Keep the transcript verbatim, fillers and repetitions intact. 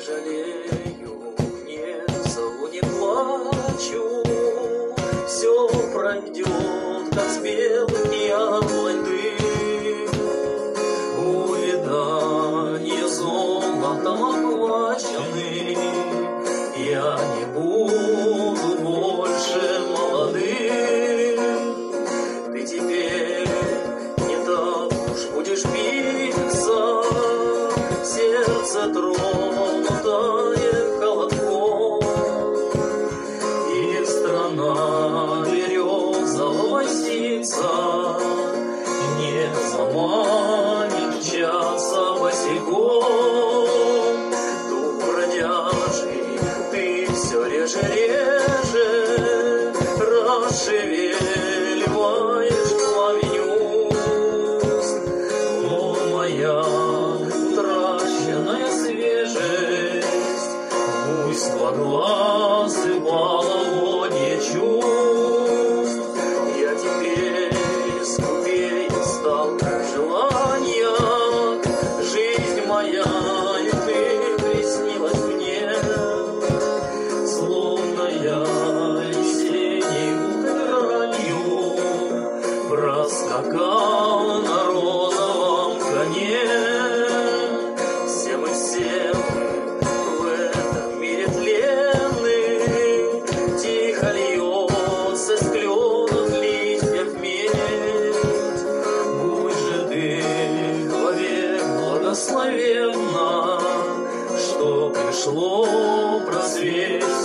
жалею, не зову, не плачу, все пройдет, как с белых яблонь дым. Увядание золотом охваченный, я не буду больше молодым. Ты теперь не так уж будешь биться, сердце тронутое холодком, и страна березового ситца не заманит часа босиком. Дух бродяжий ты все реже, реже расшевеливаешь пламень уст. О, моя утраченная свежесть, пусть два глаза половодье чувств. Я теперь скупее стал в желаниях, жизнь моя, и ты приснилась мне, словно я весенней гранью проскакал на розовом коне. Все мы, все мы в этом мире тленный, тихо льется с кленов листьев медь. Будь же ты вовек благословенна, что пришло просвет